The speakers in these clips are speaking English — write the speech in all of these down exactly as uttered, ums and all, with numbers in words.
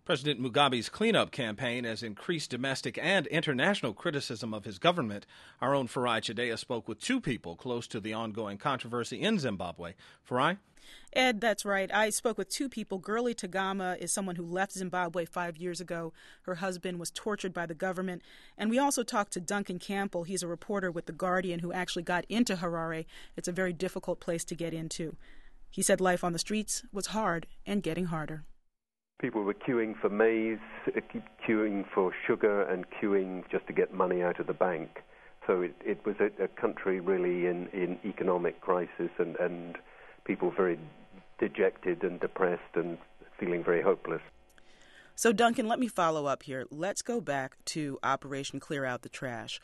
President Mugabe's cleanup campaign has increased domestic and international criticism of his government. Our own Farai Chideya spoke with two people close to the ongoing controversy in Zimbabwe. Farai? Ed, that's right. I spoke with two people. Gurley Tagama is someone who left Zimbabwe five years ago. Her husband was tortured by the government. And we also talked to Duncan Campbell. He's a reporter with The Guardian who actually got into Harare. It's a very difficult place to get into. He said life on the streets was hard and getting harder. People were queuing for maize, queuing for sugar, and queuing just to get money out of the bank. So it, it was a, a country really in, in economic crisis, and, and people very dejected and depressed and feeling very hopeless. So, Duncan, let me follow up here. Let's go back to Operation Clear Out the Trash.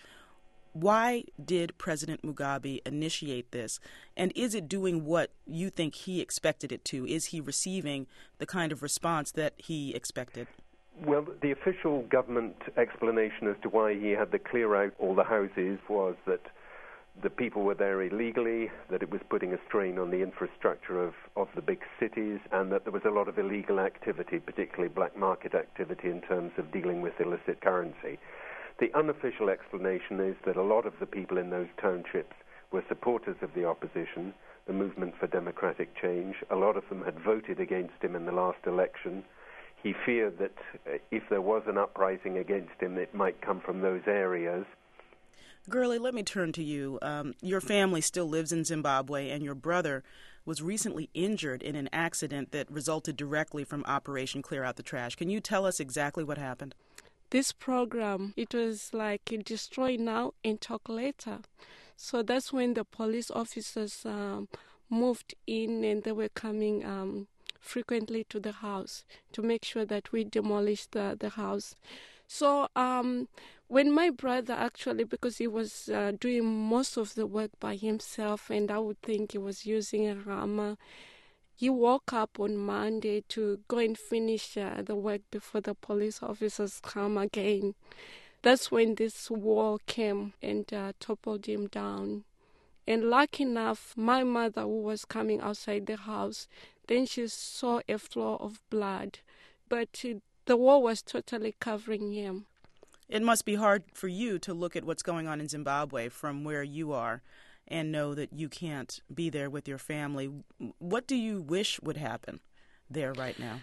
Why did President Mugabe initiate this? And is it doing what you think he expected it to? Is he receiving the kind of response that he expected? Well, the official government explanation as to why he had to clear out all the houses was that the people were there illegally, that it was putting a strain on the infrastructure of, of the big cities, and that there was a lot of illegal activity, particularly black market activity in terms of dealing with illicit currency. The unofficial explanation is that a lot of the people in those townships were supporters of the opposition, the Movement for Democratic Change. A lot of them had voted against him in the last election. He feared that if there was an uprising against him, it might come from those areas. Gurley, let me turn to you. Um, your family still lives in Zimbabwe, and your brother was recently injured in an accident that resulted directly from Operation Clear Out the Trash. Can you tell us exactly what happened? This program, it was like destroy now and talk later. So that's when the police officers um, moved in, and they were coming um, frequently to the house to make sure that we demolished the, the house. So um, when my brother actually, because he was uh, doing most of the work by himself, and I would think he was using a hammer, he woke up on Monday to go and finish uh, the work before the police officers come again. That's when this wall came and uh, toppled him down. And lucky enough, my mother, who was coming outside the house, then she saw a flow of blood. But uh, the wall was totally covering him. It must be hard for you to look at what's going on in Zimbabwe from where you are and know that you can't be there with your family. What do you wish would happen there right now?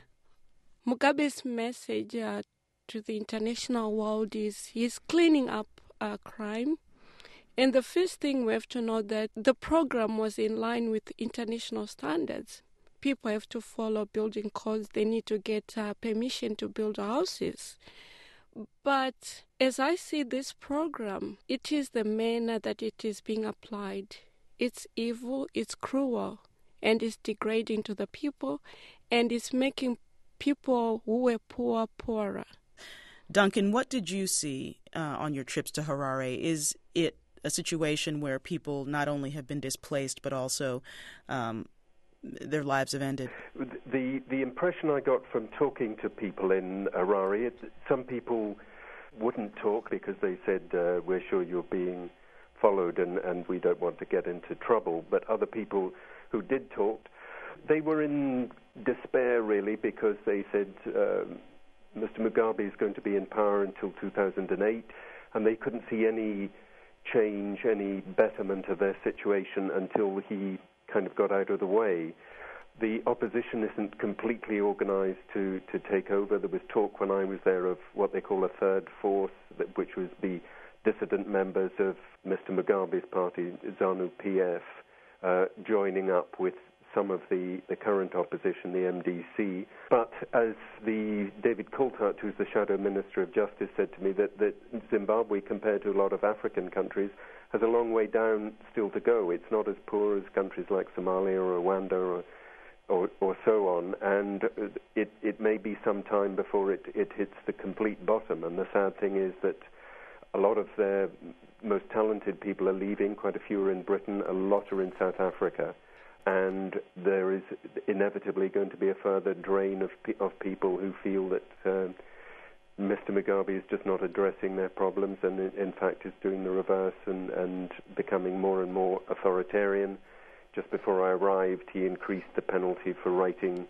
Mugabe's message uh, to the international world is he's cleaning up uh, crime. And the first thing we have to know that the program was in line with international standards. People have to follow building codes. They need to get uh, permission to build houses. But as I see this program, it is the manner that it is being applied. It's evil, it's cruel, and it's degrading to the people, and it's making people who were poor poorer. Duncan, what did you see uh, on your trips to Harare? Is it a situation where people not only have been displaced, but also um, their lives have ended? The the impression I got from talking to people in Harare, it, some people wouldn't talk because they said, uh, we're sure you're being followed and, and we don't want to get into trouble. But other people who did talk, they were in despair, really, because they said uh, Mister Mugabe is going to be in power until two thousand eight, and they couldn't see any change, any betterment of their situation until he kind of got out of the way. The opposition isn't completely organized to, to take over. There was talk when I was there of what they call a third force, that, which was the dissident members of Mister Mugabe's party, ZANU P F, uh, joining up with some of the, the current opposition, the M D C. But as the David Coulthard, who's the Shadow Minister of Justice, said to me, that, that Zimbabwe, compared to a lot of African countries, has a long way down still to go. It's not as poor as countries like Somalia or Rwanda or or, or so on, and it, it may be some time before it, it hits the complete bottom. And the sad thing is that a lot of their most talented people are leaving. Quite a few are in Britain, a lot are in South Africa, and there is inevitably going to be a further drain of, of people who feel that uh, Mister Mugabe is just not addressing their problems, and in, in fact is doing the reverse and, and becoming more and more authoritarian. Just before I arrived, he increased the penalty for writing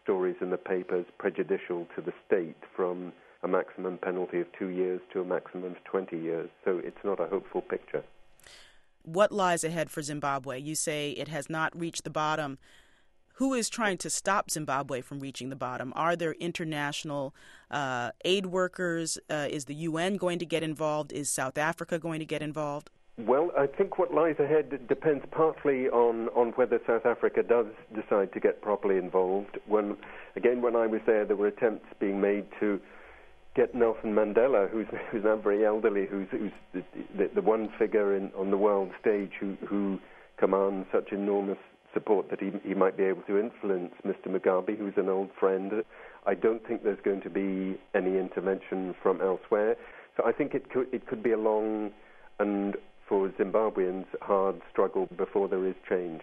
stories in the papers prejudicial to the state from a maximum penalty of two years to a maximum of twenty years. So it's not a hopeful picture. What lies ahead for Zimbabwe? You say it has not reached the bottom. Who is trying to stop Zimbabwe from reaching the bottom? Are there international uh, aid workers? Uh, is the U N going to get involved? Is South Africa going to get involved? Well, I think what lies ahead depends partly on, on whether South Africa does decide to get properly involved. When, again, when I was there, there were attempts being made to get Nelson Mandela, who's, who's now very elderly, who's, who's the, the, the one figure in, on the world stage who, who commands such enormous support that he, he might be able to influence Mister Mugabe, who's an old friend. I don't think there's going to be any intervention from elsewhere. So I think it could, it could be a long and, for Zimbabweans, hard struggle before there is change.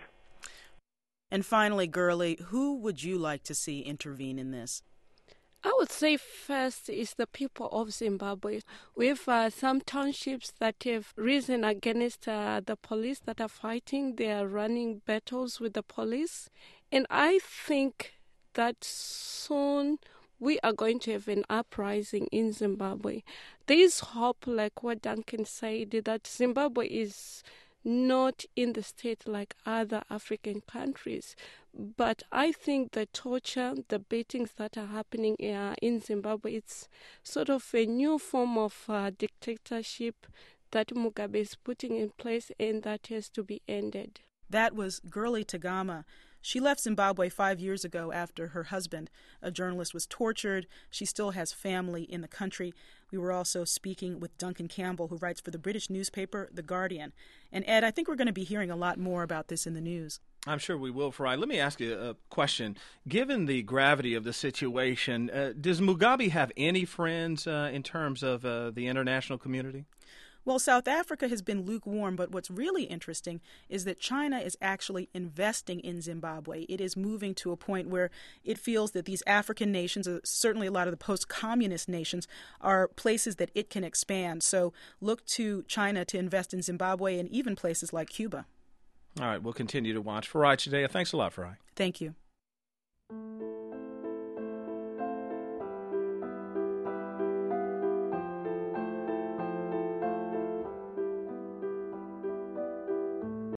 And finally, Gurley, who would you like to see intervene in this? I would say first is the people of Zimbabwe. We have uh, some townships that have risen against uh, the police that are fighting. They are running battles with the police. And I think that soon we are going to have an uprising in Zimbabwe. There is hope, like what Duncan said, that Zimbabwe is not in the state like other African countries. But I think the torture, the beatings that are happening uh, in Zimbabwe, it's sort of a new form of uh, dictatorship that Mugabe is putting in place, and that has to be ended. That was Gurley Tagama. She left Zimbabwe five years ago after her husband, a journalist, was tortured. She still has family in the country. We were also speaking with Duncan Campbell, who writes for the British newspaper The Guardian. And Ed, I think we're going to be hearing a lot more about this in the news. I'm sure we will, Farai. Let me ask you a question. Given the gravity of the situation, uh, does Mugabe have any friends uh, in terms of uh, the international community? Well, South Africa has been lukewarm, but what's really interesting is that China is actually investing in Zimbabwe. It is moving to a point where it feels that these African nations, uh, certainly a lot of the post-communist nations, are places that it can expand. So look to China to invest in Zimbabwe and even places like Cuba. All right, we'll continue to watch. Farai Chideya, thanks a lot, Farai. Thank you.